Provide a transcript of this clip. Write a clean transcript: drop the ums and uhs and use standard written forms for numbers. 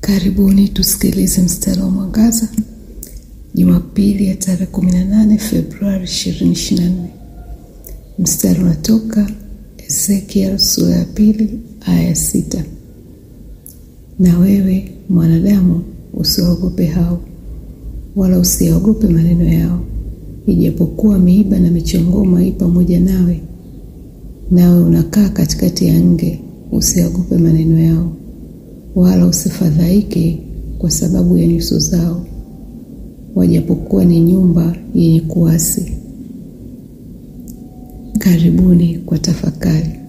Karibuni tusikilize mstari wa mwangaza, Jumapili ya tarehe 18 Februari 2024. Mstari unatoka Ezekiel sura ya 2 aya 6. Na wewe mwanadamu, usiogope hao, wala usiogope maneno yao, ijapokuwa miiba na michongoma ipo pamoja nawe, nawe unakaa katikati ya nge, usiogope maneno yao, wala usifadhaike kwa sababu ya nyuso zao, wajapokuwa ni nyumba yenye kuasi. Karibuni kwa tafakari.